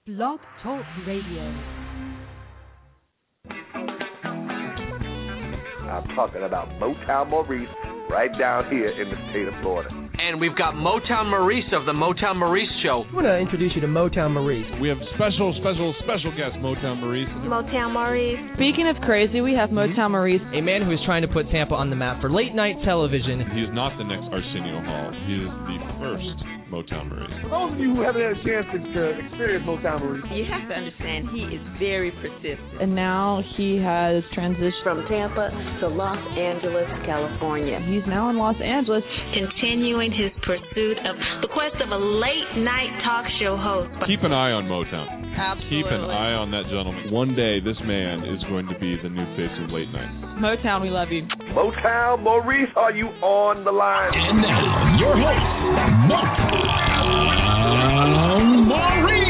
Blog Talk Radio. I'm talking about Motown Maurice right down here in the state of Florida. And we've got Motown Maurice of the Motown Maurice Show. I want to introduce you to Motown Maurice. We have special guest, Motown Maurice. Motown Maurice. Speaking of crazy, we have Motown Maurice. A man who is trying to put Tampa on the map for late-night television. He is not the next Arsenio Hall. He is the first Motown Maurice. For those of you who haven't had a chance to experience Motown Maurice, You have to understand, he is very persistent. And now he has transitioned From Tampa to Los Angeles, California. He's now in Los Angeles. Continuing his pursuit of the quest of a late-night talk show host. Keep an eye on Motown. Absolutely. Keep an eye on that gentleman. One day, this man is going to be the new face of late night. Motown, we love you. Motown Maurice, are you on the line? And now, your host, Motown Maurice.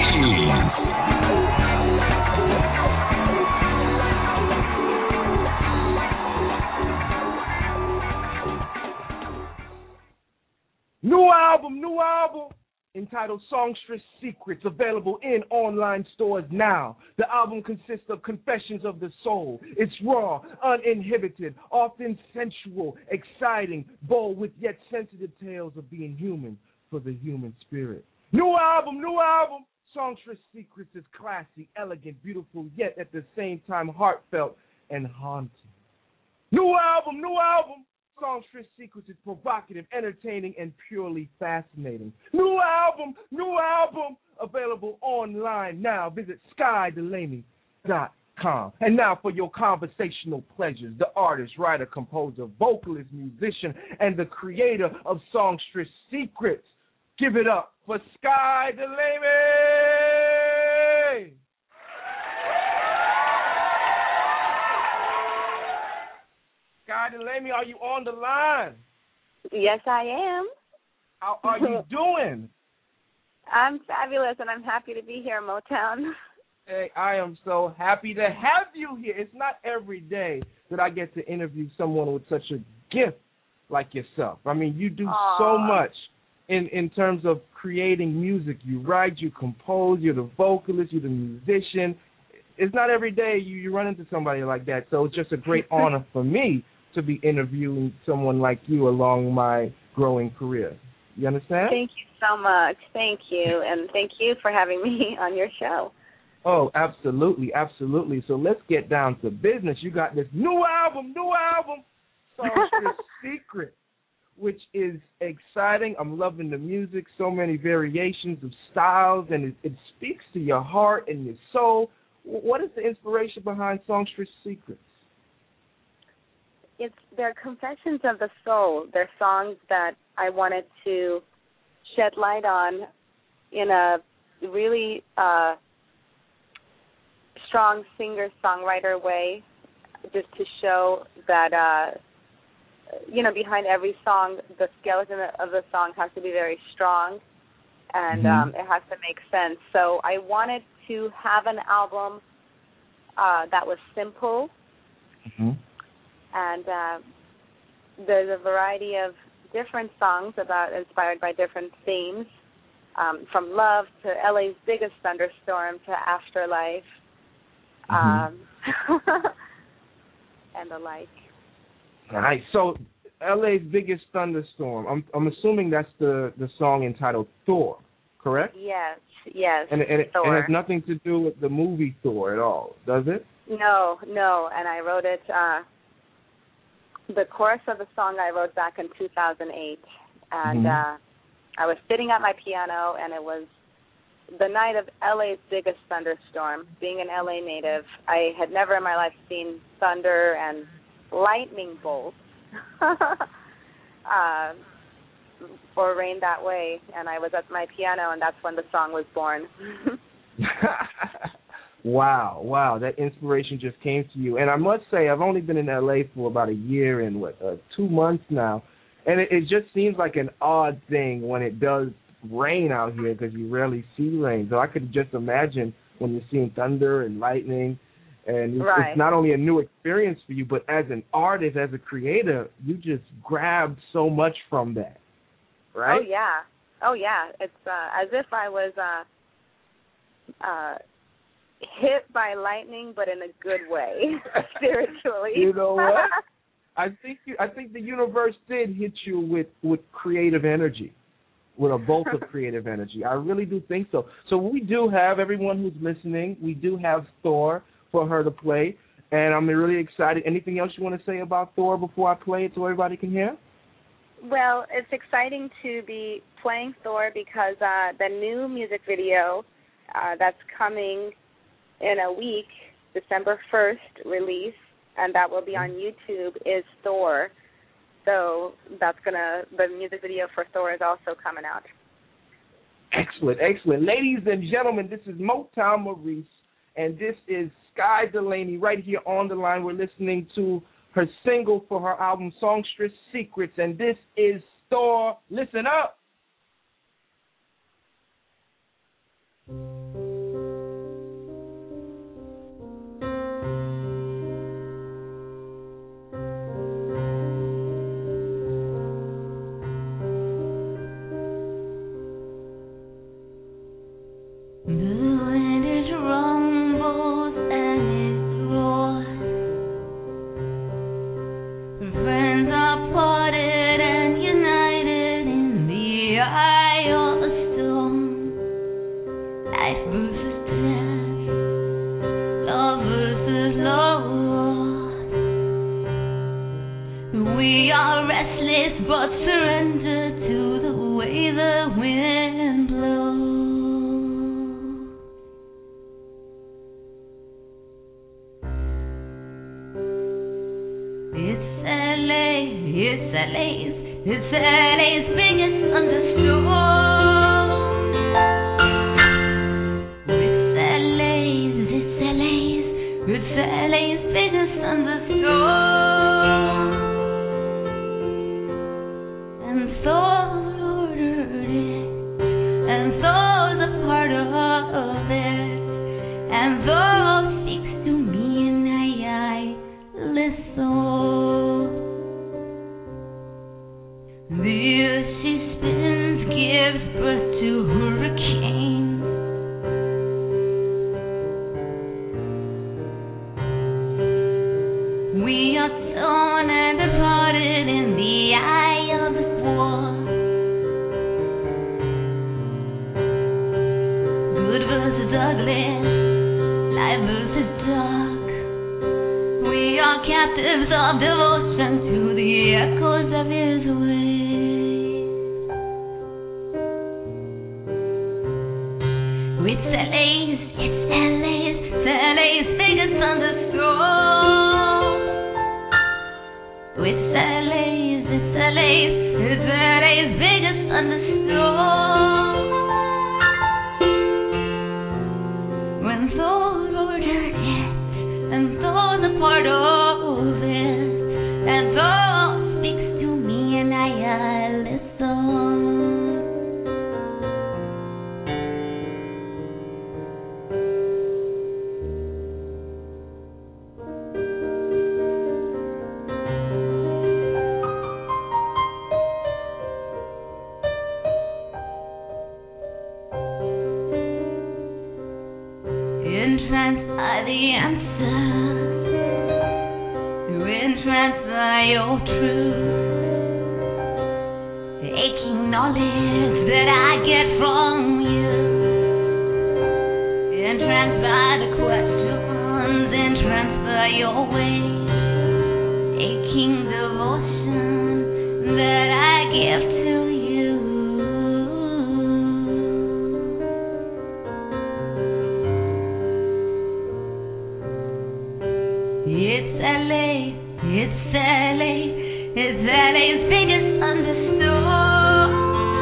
New album, entitled Songstress Secrets, available in online stores now. The album consists of confessions of the soul. It's raw, uninhibited, often sensual, exciting, bold, with yet sensitive tales of being human for the human spirit. New album, Songstress Secrets is classy, elegant, beautiful, yet at the same time heartfelt and haunting. New album, Songstress Secrets is provocative, entertaining, and purely fascinating. New album, available online now. Visit SkyDelaney.com. And now for your conversational pleasures, the artist, writer, composer, vocalist, musician, and the creator of Songstress Secrets. Give it up for Sky Delaney! Sky Delaney, are you on the line? Yes, I am. How are you doing? I'm fabulous, and I'm happy to be here, Motown. Hey, I am so happy to have you here. It's not every day that I get to interview someone with such a gift like yourself. I mean, you do so much in terms of creating music. You write, you compose, you're the vocalist, you're the musician. It's not every day you run into somebody like that, so it's just a great honor for me to be interviewing someone like you along my growing career. You understand? Thank you so much. Thank you, and thank you for having me on your show. Oh, absolutely. So let's get down to business. You got this new album, Songstress Secret, which is exciting. I'm loving the music, so many variations of styles, and it speaks to your heart and your soul. What is the inspiration behind Songstress Secrets? They're confessions of the soul. They're songs that I wanted to shed light on in a really strong singer-songwriter way, just to show that, behind every song, the skeleton of the song has to be very strong, and it has to make sense. So I wanted to have an album that was simple, and there's a variety of different songs inspired by different themes, from love to LA's Biggest Thunderstorm to Afterlife, and the like. Nice. So LA's Biggest Thunderstorm, I'm assuming that's the song entitled Thor, correct? Yes. And it Thor. has nothing to do with the movie Thor at all, does it? No, and I wrote it, the chorus of the song I wrote back in 2008, and I was sitting at my piano, and it was the night of LA's biggest thunderstorm. Being an LA native, I had never in my life seen thunder and lightning bolts or rain that way, and I was at my piano, and that's when the song was born. Wow, that inspiration just came to you. And I must say, I've only been in L.A. for about a year and 2 months now, and it just seems like an odd thing when it does rain out here, because you rarely see rain. So I could just imagine when you're seeing thunder and lightning, and it's not only a new experience for you, but as an artist, as a creator, you just grabbed so much from that, right? Oh, yeah. It's as if I was hit by lightning, but in a good way, spiritually. You know what? I think the universe did hit you with creative energy, with a bolt of creative energy. I really do think so. So we do have, everyone who's listening, we do have Thor for her to play, and I'm really excited. Anything else you want to say about Thor before I play it so everybody can hear? Well, it's exciting to be playing Thor because the new music video that's coming in a week, December 1st release, and that will be on YouTube, is Thor. So the music video for Thor is also coming out. Excellent, excellent. Ladies and gentlemen, this is Motown Maurice, and this is Sky Delaney right here on the line. We're listening to her single for her album, Songstress Secrets, and this is Thor. Listen up. But surrender to the way the wind blows. It's LA's biggest thunderstorm. It's LA's biggest thunderstorm. And Thor ordered it, and Thor's a part of it, and Thor speaks to me and I listen. The earth she spins gives birth to hurricanes. We are torn and divided in the eye of the war. Good versus ugly, light versus dark. We are captives of devotion to the echoes of his ways. It's LA's biggest thunderstorm. It's LA's biggest thunderstorm. When Thor ordered it, and Thor's a part of it, and Thor speaks to me and I listen. Entranced by the answers, entranced by your truth, the aching knowledge that I get from you, entranced by the questions, entranced by your way, aching devotion that I give to you. It's LA's biggest thunderstorm.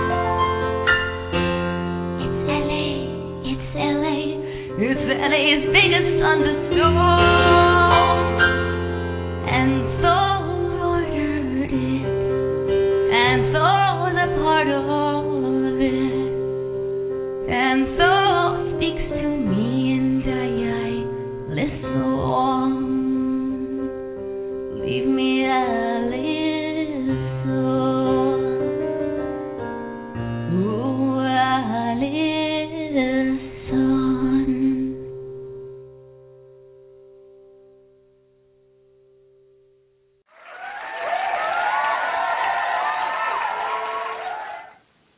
It's LA's biggest thunderstorm. And Thor ordered it, and Thor's a part of it, and Thor speaks to me and I listen. Leave me a listen. Oh, I listen.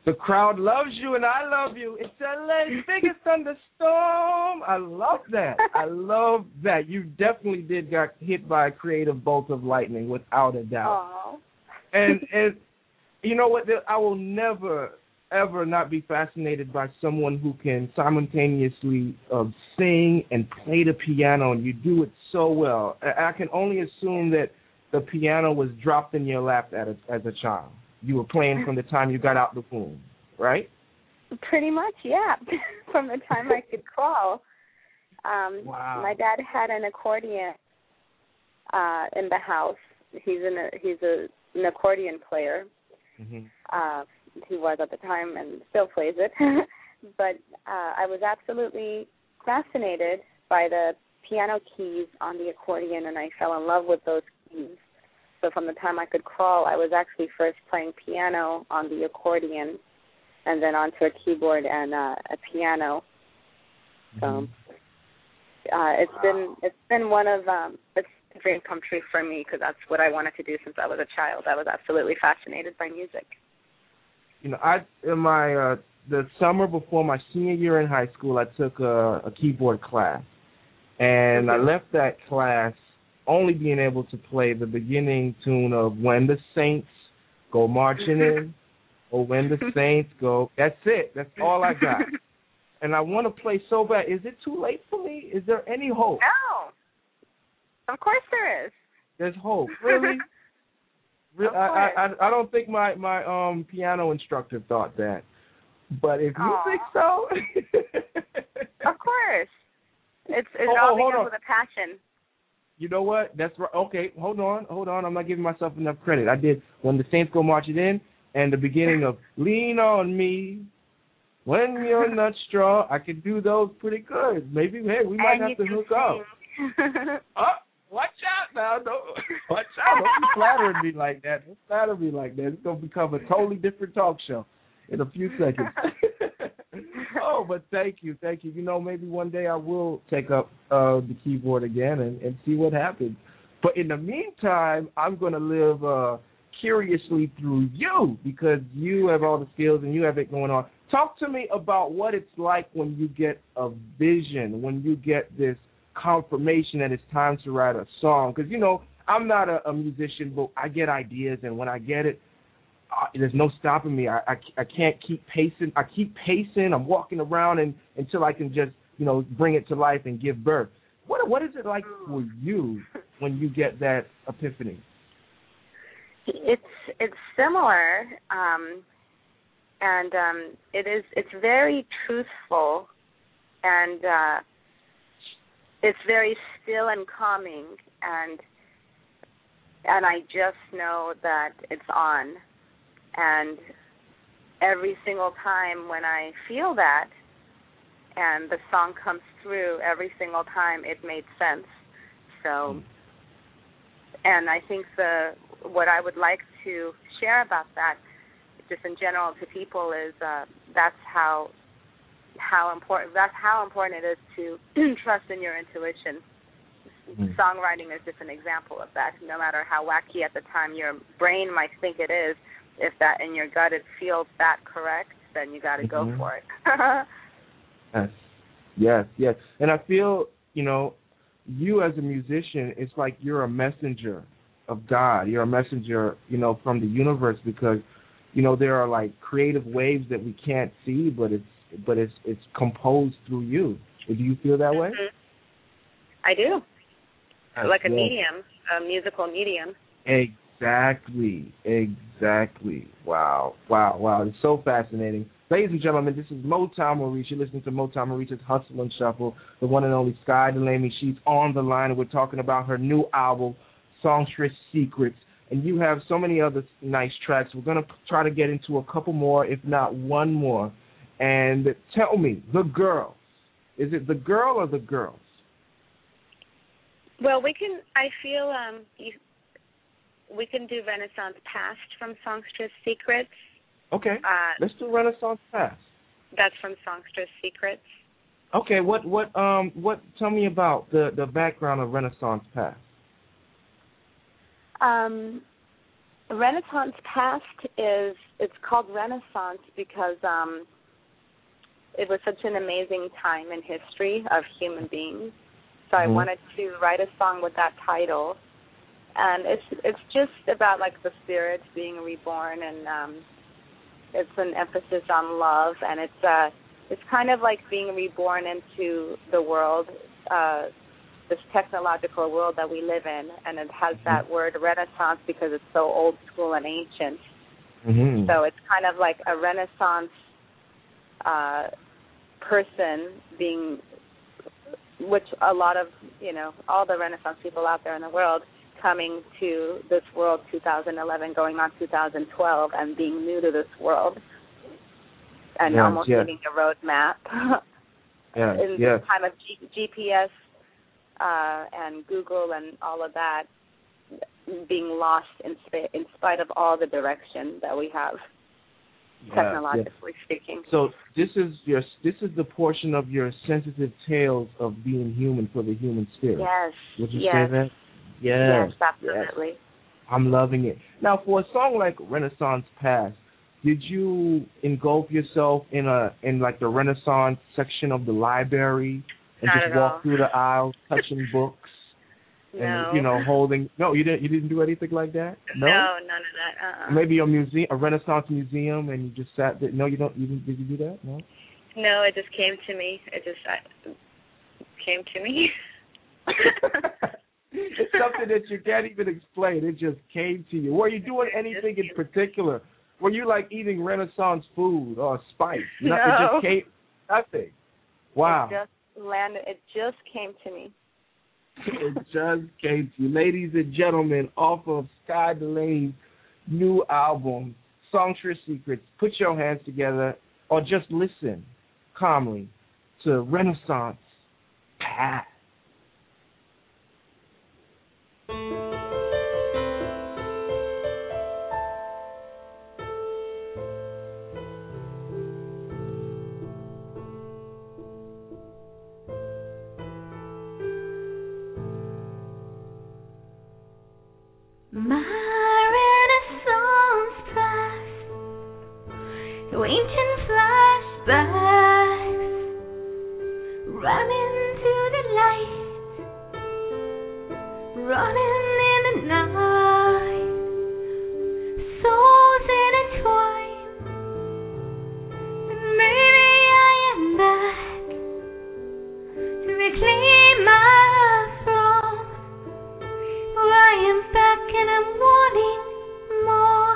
The crowd loves you and I love you. It's LA's biggest thunderstorm. I love that. I love that. You definitely did got hit by a creative bolt of lightning, without a doubt. Aww. And you know what? I will never, ever not be fascinated by someone who can simultaneously sing and play the piano, and you do it so well. I can only assume that the piano was dropped in your lap as a child. You were playing from the time you got out the womb, right? Pretty much, yeah. From the time I could crawl. Wow. My dad had an accordion in the house. He's an accordion player. Mm-hmm. He was at the time and still plays it. But I was absolutely fascinated by the piano keys on the accordion, and I fell in love with those keys. So from the time I could crawl, I was actually first playing piano on the accordion, and then onto a keyboard and a piano. So it's been one of it's a dream come true for me, because that's what I wanted to do since I was a child. I was absolutely fascinated by music. You know, in my the summer before my senior year in high school, I took a keyboard class, and I left that class only being able to play the beginning tune of When the Saints Go Marching In, or When the Saints Go. That's it. That's all I got. And I want to play so bad. Is it too late for me? Is there any hope? No. Of course there is. There's hope. Really? I don't think my piano instructor thought that. But if you think so. Of course. It's all because of the passion. You know what? That's right. Okay, hold on. I'm not giving myself enough credit. I did When the Saints Go Marching In, and the beginning of Lean on Me, When You're Not Strong. I can do those pretty good. Maybe, hey, we might have to hook up. Watch out now. Watch out. Don't be flattering me like that. Don't flatter me like that. It's going to become a totally different talk show in a few seconds. Oh, but thank you. You know, maybe one day I will take up the keyboard again and see what happens. But in the meantime, I'm going to live curiously through you, because you have all the skills and you have it going on. Talk to me about what it's like when you get a vision, when you get this confirmation that it's time to write a song. Because, you know, I'm not a musician, but I get ideas, and when I get it, there's no stopping me. I can't keep pacing. I keep pacing. I'm walking around until I can just, you know, bring it to life and give birth. What is it like for you when you get that epiphany? It's similar, and it's very truthful, and it's very still and calming, and I just know that it's on. And every single time when I feel that and the song comes through, every single time it made sense. So, and I think what I would like to share about that, just in general to people, is that's how important it is to trust in your intuition. Songwriting is just an example of that. No matter how wacky at the time your brain might think it is, if that in your gut it feels that correct, then you got to go for it. Yes. And I feel, you know, you as a musician, it's like you're a messenger of God. You're a messenger, you know, from the universe, because, you know, there are like creative waves that we can't see, but it's composed through you. Do you feel that way? I do. Like a medium, a musical medium. Exactly. Wow. It's so fascinating. Ladies and gentlemen, this is Motown Maurice. You're listening to Motown Maurice's Hustle and Shuffle. The one and only Sky Delaney. She's on the line, and we're talking about her new album, Songstress Secrets. And you have so many other nice tracks. We're going to try to get into a couple more, if not one more. And tell me, the girls. Is it the girl or the girls? Well, we can do Renaissance Past from Songstress Secrets. Okay, let's do Renaissance Past. That's from Songstress Secrets. Okay, what? Tell me about the background of Renaissance Past. Renaissance Past it's called Renaissance because it was such an amazing time in history of human beings. So I wanted to write a song with that title, and it's just about like the spirits being reborn, and it's an emphasis on love, and it's kind of like being reborn into the world, this technological world that we live in, and it has that word Renaissance because it's so old school and ancient. So it's kind of like a Renaissance person being, which a lot of, all the Renaissance people out there in the world coming to this world 2011, going on 2012, and being new to this world, and almost needing a roadmap. In this time of GPS and Google and all of that, being lost in spite of all the direction that we have, technologically speaking. So this is the portion of your sensitive tales of being human for the human spirit. Yes. Would you say that? Yes, absolutely. Yes. I'm loving it. Now, for a song like Renaissance Past, did you engulf yourself in like the Renaissance section of the library and Not just at walk all. through the aisles, touching books? No. And, holding... No, you didn't do anything like that? No, none of that. Maybe a Renaissance museum, and you just sat there. No, you don't. Did you do that? No. No, it just came to me. It came to me. It's something that you can't even explain. It just came to you. Were you doing anything in particular? Were you like eating Renaissance food or spice? No. It just came. Nothing. Wow. It just landed. It just came to me. It just came to you. Ladies and gentlemen, off of Sky Delaney's new album, Songstress Secrets, put your hands together or just listen calmly to Renaissance Past. My Renaissance past, ancient flashbacks, running to the light, running in the night, souls intertwined, and maybe I am back to reclaim my throne. I am back and I'm wanting more.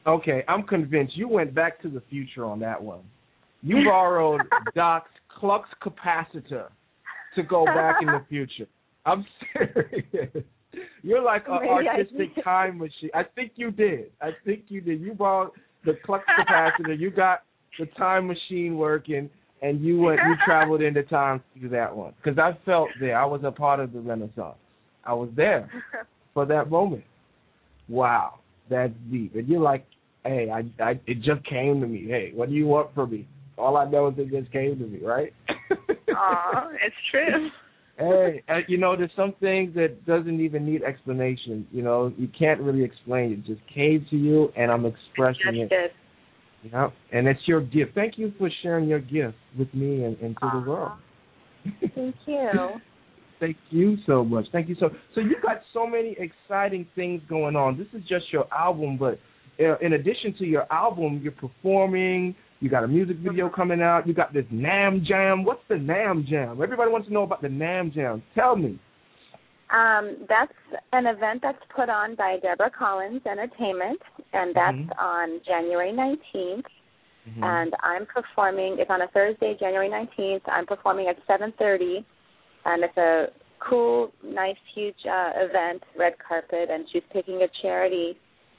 Okay, I'm convinced you went back to the future on that one. You borrowed Doc's Klux capacitor to go back in the future. I'm serious. You're like an artistic time machine. I think you did. You borrowed the Klux capacitor. You got the time machine working, and you traveled into time to do that one. Because I felt there. I was a part of the Renaissance. I was there for that moment. Wow, that's deep. And you're like, hey, it just came to me. Hey, what do you want from me? All I know is it just came to me, right? Aw, it's true. Hey, there's some things that doesn't even need explanation. You can't really explain it. It just came to you, and I'm expressing it. Yeah, and it's your gift. Thank you for sharing your gift with me and to the world. Thank you. Thank you so much. Thank you so. So you got so many exciting things going on. This is just your album, but in addition to your album, you're performing. You got a music video coming out. You got this NAMM Jam. What's the NAMM Jam? Everybody wants to know about the NAMM Jam. Tell me. That's an event that's put on by Deborah Collins Entertainment, and that's on January 19th. And I'm performing. It's on a Thursday, January 19th. I'm performing at 7:30, and it's a cool, nice, huge event, red carpet, and she's picking a charity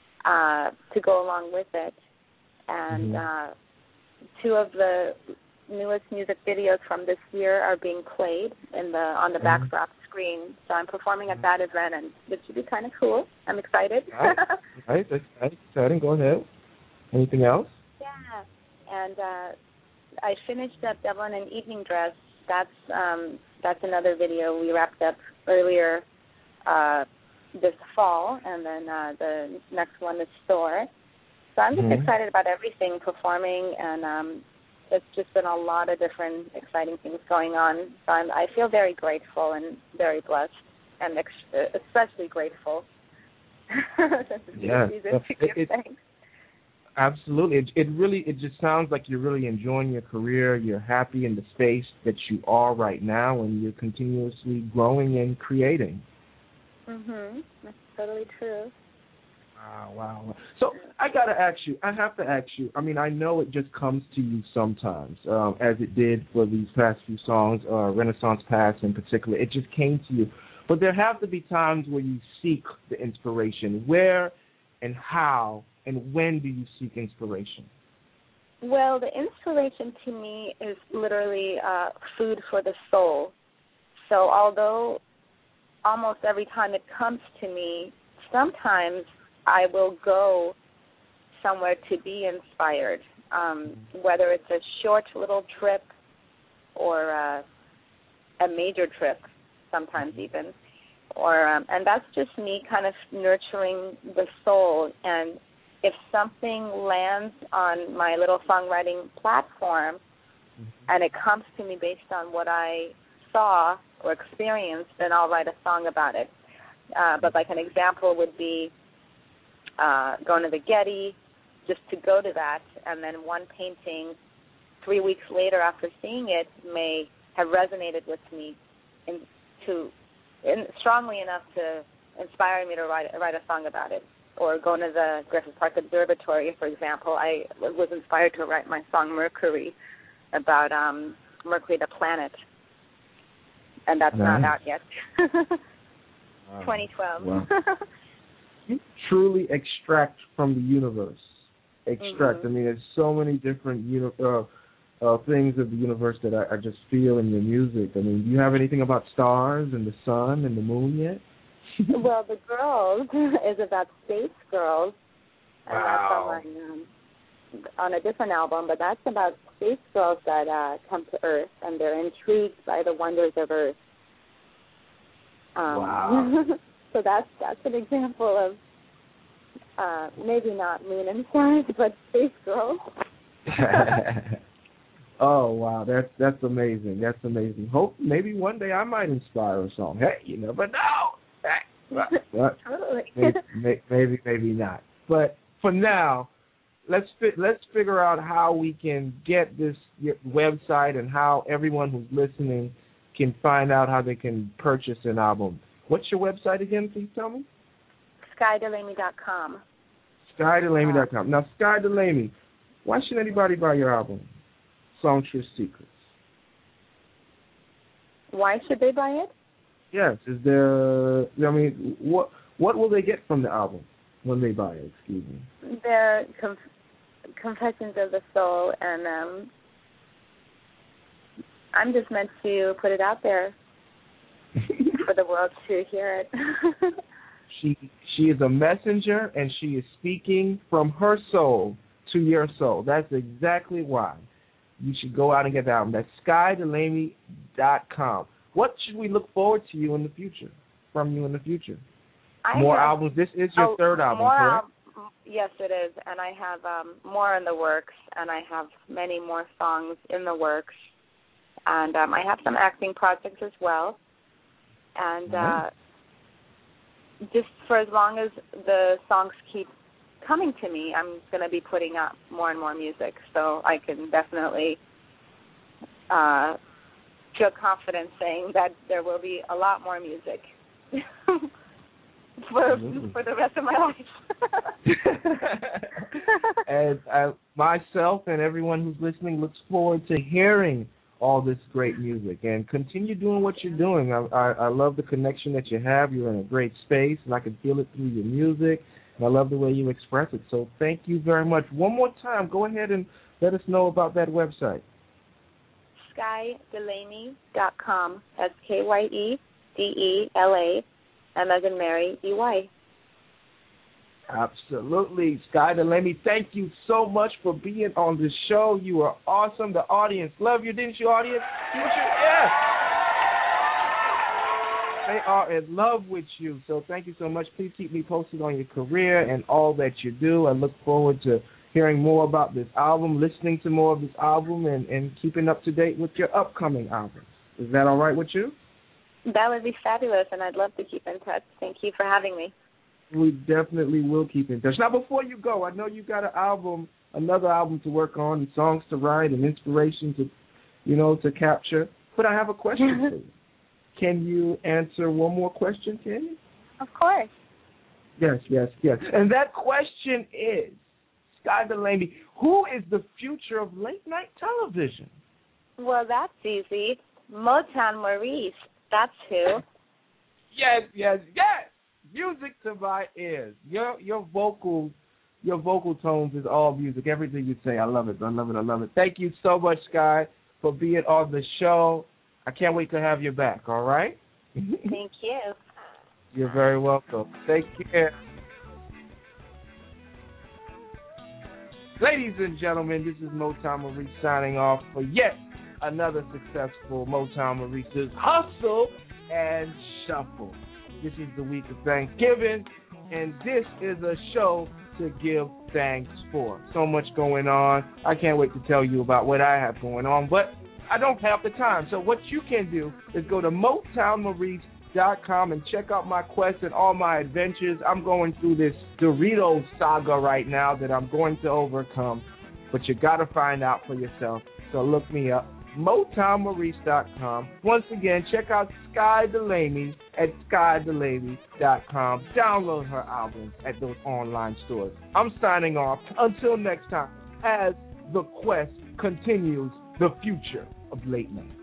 to go along with it. And two of the newest music videos from this year are being played on the backdrop screen. So I'm performing at that event, and it should be kind of cool. I'm excited. Right. That's exciting. Go ahead. Anything else? Yeah. And I finished up Devil in an Evening Dress. That's another video we wrapped up earlier this fall, and then the next one is Thor. So I'm just excited about everything, performing, and it's just been a lot of different exciting things going on. So I feel very grateful and very blessed, and especially grateful. Yeah. Thanks. Absolutely. It just sounds like you're really enjoying your career. You're happy in the space that you are right now, and you're continuously growing and creating. That's totally true. Wow. So I have to ask you, I mean, I know it just comes to you sometimes, as it did for these past few songs, Renaissance Pass in particular. It just came to you. But there have to be times where you seek the inspiration. Where and how and when do you seek inspiration? Well, the inspiration to me is literally food for the soul. So although almost every time it comes to me, sometimes I will go somewhere to be inspired, whether it's a short little trip or a major trip, sometimes even, and that's just me kind of nurturing the soul. And if something lands on my little songwriting platform and it comes to me based on what I saw or experienced, then I'll write a song about it. But like an example would be going to the Getty, just to go to that, and then one painting 3 weeks later after seeing it may have resonated with me strongly enough to inspire me to write a song about it. Or going to the Griffith Park Observatory, for example, I was inspired to write my song Mercury about Mercury the planet, and that's not out yet. 2012. Wow. You truly extract from the universe. I mean, there's so many different things of the universe that I just feel in your music. I mean, do you have anything about stars and the sun and the moon yet? Well, The Girls is about space girls, and that's on a different album, but that's about space girls that come to Earth, and they're intrigued by the wonders of Earth. So that's an example of maybe not moon and stars, but space girls. Oh wow, that's amazing. That's amazing. Hope maybe one day I might inspire a song. Hey, you never know. But totally. maybe not. But for now, let's figure out how we can get this website and how everyone who's listening can find out how they can purchase an album. What's your website again? Please tell me. SkyDelaney.com. SkyDelaney.com. Now, Sky Delaney, why should anybody buy your album, Songstress Secrets? Why should they buy it? Yes. Is there? I mean, what will they get from the album when they buy it? Excuse me. They're confessions of the soul, and I'm just meant to put it out there for the world to hear it. She is a messenger, and she is speaking from her soul to your soul. That's exactly why you should go out and get the album. That's SkyDelaney.com. What should we look forward to you in the future? From you in the future? More albums. This is your third album, correct? Yes, it is, and I have more in the works, and I have many more songs in the works, and I have some acting projects as well, and just for as long as the songs keep coming to me, I'm going to be putting out more and more music, so I can definitely feel confident saying that there will be a lot more music for the rest of my life. And myself and everyone who's listening looks forward to hearing all this great music, and continue doing what you're doing. I love the connection that you have. You're in a great space, and I can feel it through your music, and I love the way you express it. So thank you very much. One more time, go ahead and let us know about that website. SkyDelaney.com. That's KYEDELA, and as in Mary, EY. Absolutely. Sky Delaney, thank you so much for being on the show. You are awesome. The audience love you, didn't you, audience? Yes. They are in love with you. So thank you so much. Please keep me posted on your career and all that you do. I look forward to hearing more about this album, listening to more of this album, and keeping up to date with your upcoming albums. Is that all right with you? That would be fabulous, and I'd love to keep in touch. Thank you for having me. We definitely will keep in touch. Now, before you go, I know you got another album to work on, and songs to write, and inspiration to capture. But I have a question for you. Can you answer one more question, can you? Of course. Yes. And that question is, Sky Delaney, who is the future of late-night television? Well, that's easy. Motown Maurice. That's who. Yes. Music to my ears. Your vocal tones is all music. Everything you say, I love it. Thank you so much, Sky, for being on the show. I can't wait to have you back, all right? Thank you. You're very welcome. Take care. Ladies and gentlemen, this is Motown Maurice signing off for yet another successful Motown Maurice's Hustle and Shuffle. This is the week of Thanksgiving, and this is a show to give thanks for. So much going on. I can't wait to tell you about what I have going on, but I don't have the time. So what you can do is go to MotownMaurice.com and check out my quest and all my adventures. I'm going through this Doritos saga right now that I'm going to overcome, but you got to find out for yourself. So look me up. MotownMaurice.com. Once again, check out Sky Delaney at SkyDelaney.com. Download her albums at those online stores. I'm signing off. Until next time, as the quest continues, the future of late night.